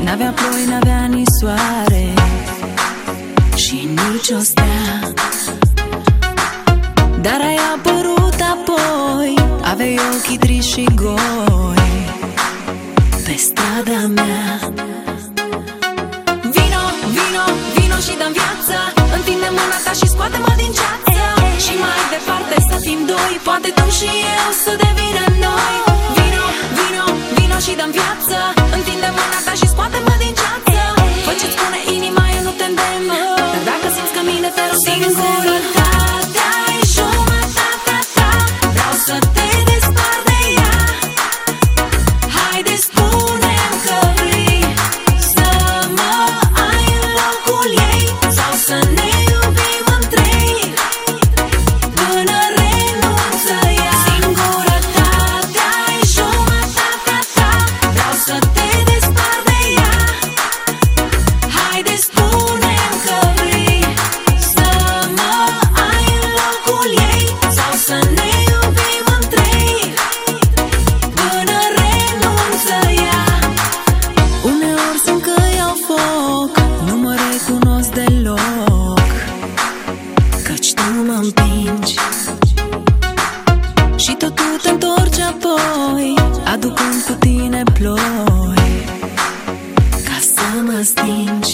N-avea ploi, n-avea nici soare și nici o stea, dar ai apărut apoi. Aveai ochii triști și goi pe strada mea. Vino, vino, vino și dă-mi viață. Întinde mâna ta și scoate-mă din ceață. Și mai departe să fim doi, poate tu și eu să devină noi. Vino, vino, vino și dă-mi viață. Întinde mâna ta și scoate-mă din ceață. Fă ce-ți spune inima, eu nu te îndemn, dar dacă simți că mine te rog, singurătatea e jumătatea ta. Vreau să te despart de ea. Haide, spune-mi că vrei să mă ai în locul ei, sau să ne iubim în trei până renunță ea. Singurătatea e jumătatea ta. Vreau să te despart de ea. Haide, spune-mi că vrei să mă ai în locul ei, sau să ne iubim în trei până renunță ea. Uneori simt că iau foc, nu mă recunosc deloc, căci tu mă împingi și tot tu te întorci apoi, aducând cu tine ploi ca să mă stingi.